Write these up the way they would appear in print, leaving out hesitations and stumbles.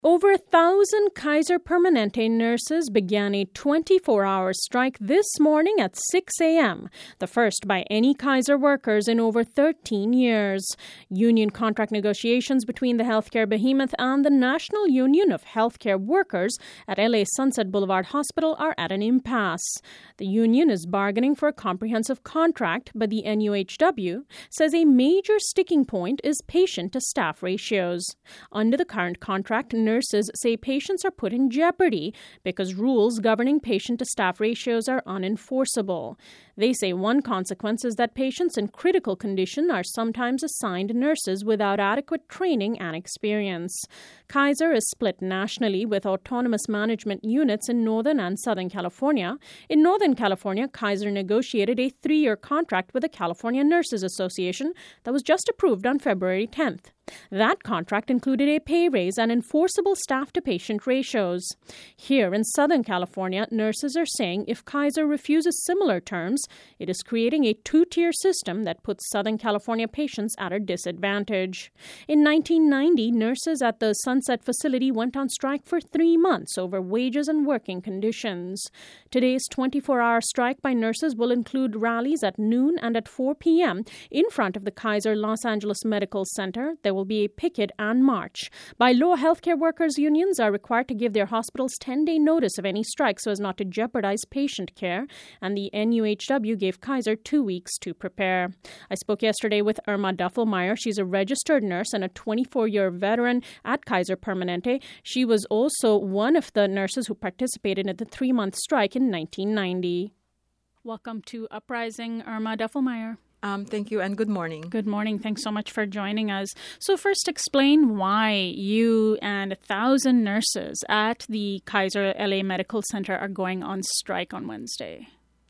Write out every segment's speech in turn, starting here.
Over 1,000 Kaiser Permanente nurses began a 24-hour strike this morning at 6 a.m., the first by any Kaiser workers in over 13 years. Union contract negotiations between the healthcare behemoth and the National Union of Healthcare Workers at LA Sunset Boulevard Hospital are at an impasse. The union is bargaining for a comprehensive contract, but the NUHW says a major sticking point is patient-to-staff ratios. Under the current contract, nurses say patients are put in jeopardy because rules governing patient-to-staff ratios are unenforceable. They say one consequence is that patients in critical condition are sometimes assigned nurses without adequate training and experience. Kaiser is split nationally with autonomous management units in Northern and Southern California. In Northern California, Kaiser negotiated a 3-year contract with the California Nurses Association that was just approved on February 10th. That contract included a pay raise and enforceable staff-to-patient ratios. Here in Southern California, nurses are saying if Kaiser refuses similar terms, it is creating a 2-tier system that puts Southern California patients at a disadvantage. In 1990, nurses at the Sunset facility went on strike for 3 months over wages and working conditions. Today's 24-hour strike by nurses will include rallies at noon and at 4 p.m. in front of the Kaiser Los Angeles Medical Center. There will be a picket and march. By law, healthcare workers' unions are required to give their hospitals 10-day notice of any strike so as not to jeopardize patient care, and the NUHW gave Kaiser 2 weeks to prepare. I spoke yesterday with Irma Duffelmeyer. She's a registered nurse and a 24-year veteran at Kaiser Permanente. She was also one of the nurses who participated in the 3-month strike in 1990. Welcome to Uprising, Irma Duffelmeyer. Thank you and good morning. Good morning. Thanks so much for joining us. So first, explain why you and 1,000 nurses at the Kaiser LA Medical Center are going on strike on Wednesday.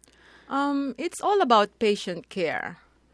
It's all about patient care.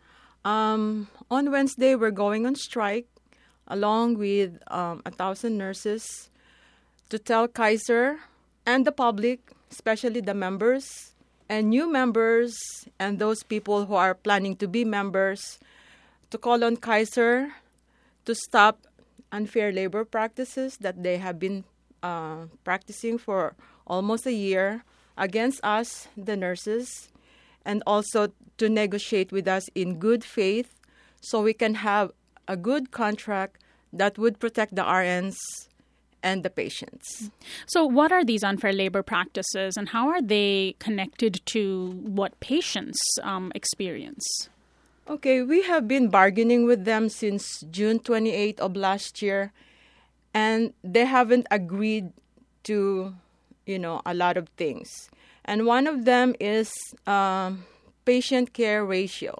On Wednesday, we're going on strike along with 1,000 nurses to tell Kaiser and the public, especially the members, and new members and those people who are planning to be members to call on Kaiser to stop unfair labor practices that they have been practicing for almost a year against us, the nurses, and also to negotiate with us in good faith so we can have a good contract that would protect the RNs and the patients. So what are these unfair labor practices and how are they connected to what patients experience? Okay, we have been bargaining with them since June 28th of last year, and they haven't agreed to, a lot of things. And one of them is patient care ratio.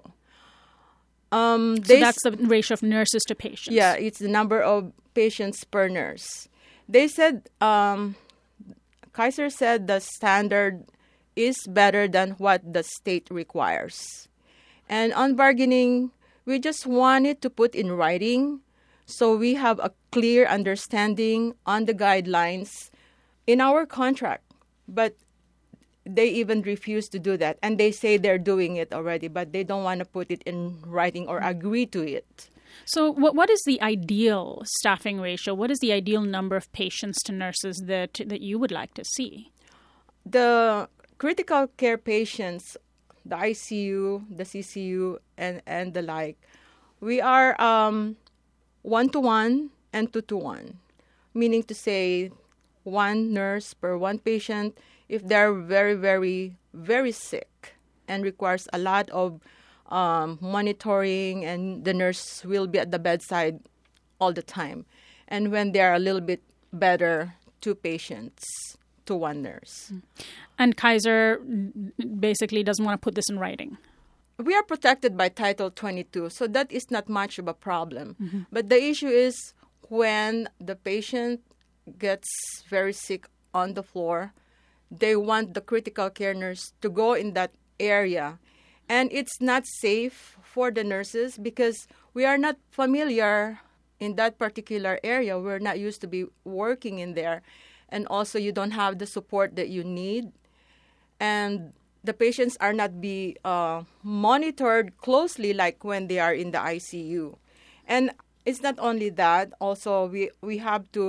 So that's the ratio of nurses to patients? Yeah, it's the number of patients per nurse. They said, Kaiser said the standard is better than what the state requires. And on bargaining, we just wanted to put in writing so we have a clear understanding on the guidelines in our contract. But they even refuse to do that. And they say they're doing it already, but they don't want to put it in writing or agree to it. So what is the ideal staffing ratio? What is the ideal number of patients to nurses that you would like to see? The critical care patients, the ICU, the CCU, and the like, we are 1-to-1 and 2-to-1, meaning to say 1 nurse per 1 patient if they're very, very, very sick and requires a lot of monitoring, and the nurse will be at the bedside all the time. And when they are a little bit better, 2 patients to 1 nurse. And Kaiser basically doesn't want to put this in writing. We are protected by Title 22, so that is not much of a problem. Mm-hmm. But the issue is when the patient gets very sick on the floor, they want the critical care nurse to go in that area. And it's not safe for the nurses because we are not familiar in that particular area. We're not used to be working in there. And also you don't have the support that you need. And the patients are not be monitored closely like when they are in the ICU. And it's not only that. Also, we have to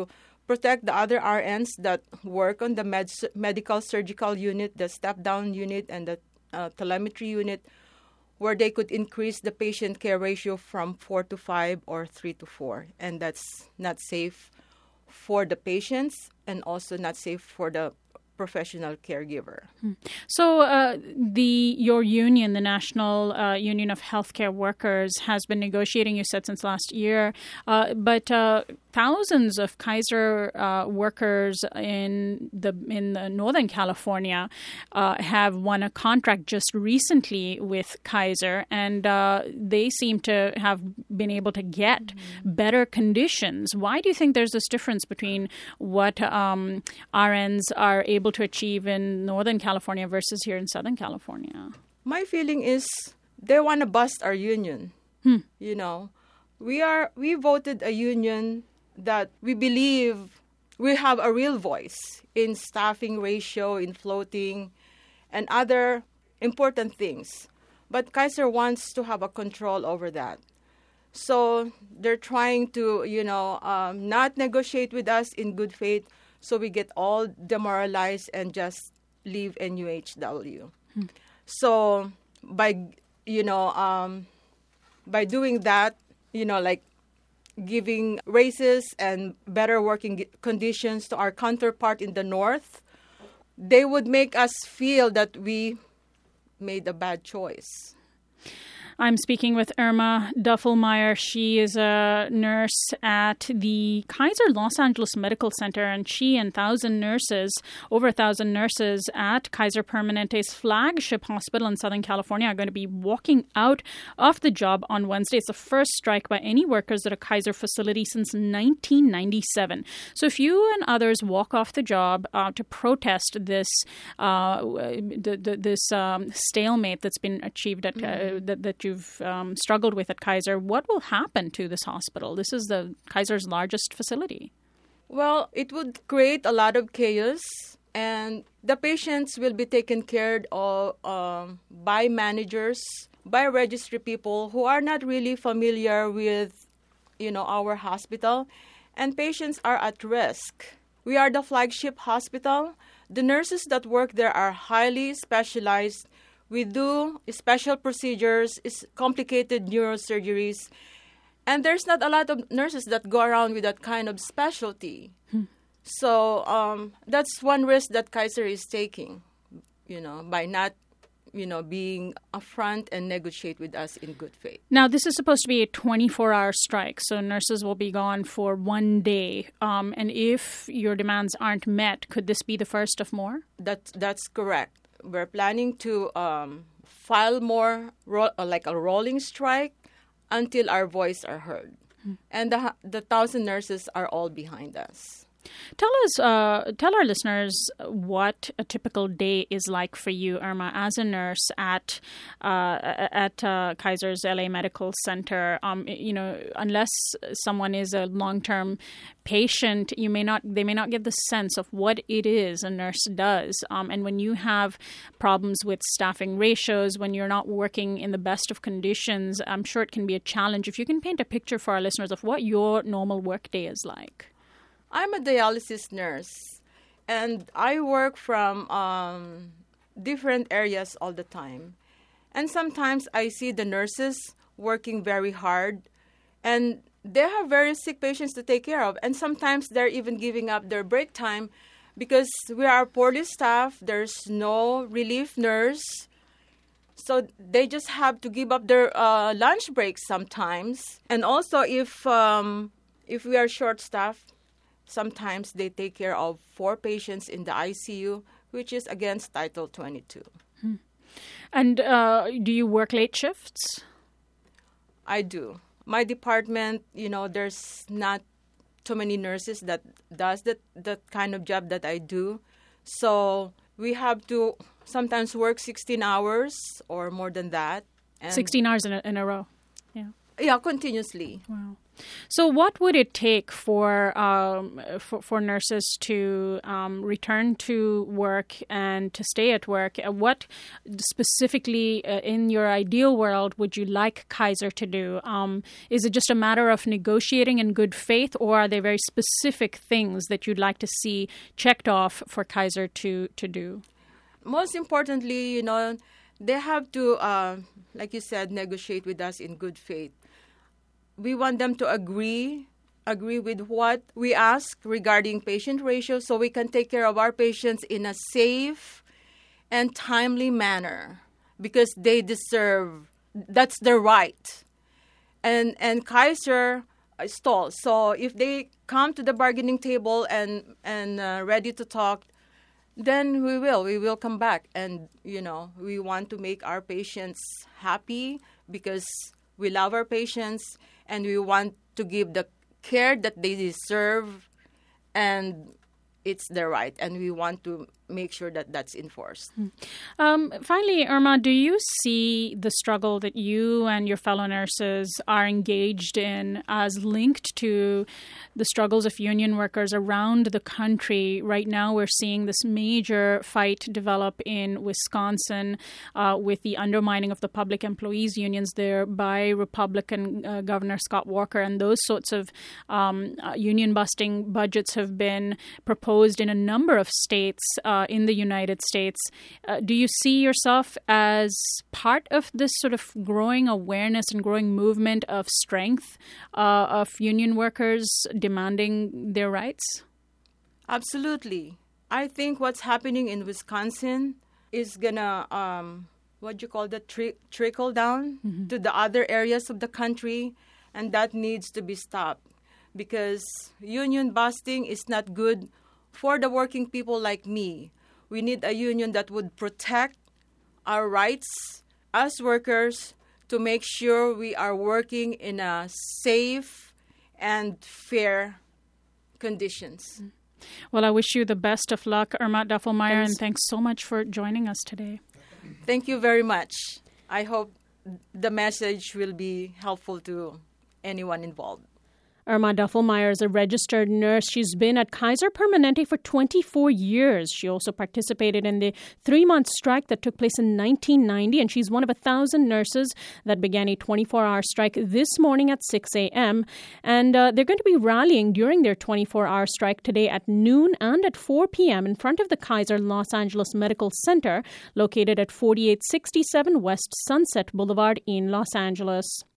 protect the other RNs that work on the medical surgical unit, the step-down unit, and the telemetry unit, where they could increase the patient care ratio from 4 to 5 or 3 to 4. And that's not safe for the patients and also not safe for the professional caregiver. So your union, the National Union of Healthcare Workers, has been negotiating, you said, since last year. But thousands of Kaiser workers in the Northern California have won a contract just recently with Kaiser, and they seem to have been able to get better conditions. Why do you think there's this difference between what RNs are able to achieve in Northern California versus here in Southern California? My feeling is they want to bust our union. You know, we voted a union that we believe we have a real voice in staffing ratio, in floating, and other important things. But Kaiser wants to have a control over that. So they're trying to, not negotiate with us in good faith, so we get all demoralized and just leave NUHW. So by doing that, like giving raises and better working conditions to our counterpart in the North, they would make us feel that we made a bad choice. I'm speaking with Irma Duffelmeyer. She is a nurse at the Kaiser Los Angeles Medical Center, and she and over 1,000 nurses at Kaiser Permanente's flagship hospital in Southern California are going to be walking out of the job on Wednesday. It's the first strike by any workers at a Kaiser facility since 1997. So if you and others walk off the job to protest this stalemate that's been achieved at that you've struggled with at Kaiser, what will happen to this hospital? This is the Kaiser's largest facility. Well, it would create a lot of chaos, and the patients will be taken care of by managers, by registry people who are not really familiar with, our hospital, and patients are at risk. We are the flagship hospital. The nurses that work there are highly specialized. We do special procedures, complicated neurosurgeries, and there's not a lot of nurses that go around with that kind of specialty. So that's one risk that Kaiser is taking, by not, being upfront and negotiate with us in good faith. Now, this is supposed to be a 24-hour strike, so nurses will be gone for one day. And if your demands aren't met, could this be the first of more? That's correct. We're planning to file more, like a rolling strike, until our voice are heard. And the 1,000 nurses are all behind us. Tell our listeners what a typical day is like for you, Irma, as a nurse at Kaiser's LA Medical Center. Unless someone is a long-term patient, they may not get the sense of what it is a nurse does. And when you have problems with staffing ratios, when you're not working in the best of conditions, I'm sure it can be a challenge. If you can paint a picture for our listeners of what your normal work day is like. I'm a dialysis nurse, and I work from different areas all the time. And sometimes I see the nurses working very hard, and they have very sick patients to take care of. And sometimes they're even giving up their break time because we are poorly staffed. There's no relief nurse. So they just have to give up their lunch breaks sometimes. And also if we are short-staffed, sometimes they take care of 4 patients in the ICU, which is against Title 22. And do you work late shifts? I do. My department, there's not too many nurses that does that kind of job that I do. So we have to sometimes work 16 hours or more than that. And 16 hours in a row? Yeah. Yeah, continuously. Wow. So what would it take for nurses to return to work and to stay at work? What specifically in your ideal world would you like Kaiser to do? Is it just a matter of negotiating in good faith, or are there very specific things that you'd like to see checked off for Kaiser to do? Most importantly, they have to, like you said, negotiate with us in good faith. We want them to agree with what we ask regarding patient ratio so we can take care of our patients in a safe and timely manner because they deserve, that's their right. And Kaiser stalls. So if they come to the bargaining table and ready to talk, then we will come back. And, we want to make our patients happy because we love our patients and we want to give the care that they deserve, and it's their right, and we want to make sure that that's enforced. Finally, Irma, do you see the struggle that you and your fellow nurses are engaged in as linked to the struggles of union workers around the country? Right now, we're seeing this major fight develop in Wisconsin with the undermining of the public employees unions there by Republican Governor Scott Walker, and those sorts of union-busting budgets have been proposed in a number of states in the United States. Do you see yourself as part of this sort of growing awareness and growing movement of strength of union workers demanding their rights? Absolutely. I think what's happening in Wisconsin is gonna, trickle down to the other areas of the country, and that needs to be stopped because union busting is not good for the working people like me. We need a union that would protect our rights as workers to make sure we are working in a safe and fair conditions. Well, I wish you the best of luck, Irma Duffelmeyer, and thanks so much for joining us today. Thank you very much. I hope the message will be helpful to anyone involved. Irma Duffelmeyer is a registered nurse. She's been at Kaiser Permanente for 24 years. She also participated in the 3-month strike that took place in 1990, and she's one of 1,000 nurses that began a 24-hour strike this morning at 6 a.m. And they're going to be rallying during their 24-hour strike today at noon and at 4 p.m. in front of the Kaiser Los Angeles Medical Center, located at 4867 West Sunset Boulevard in Los Angeles.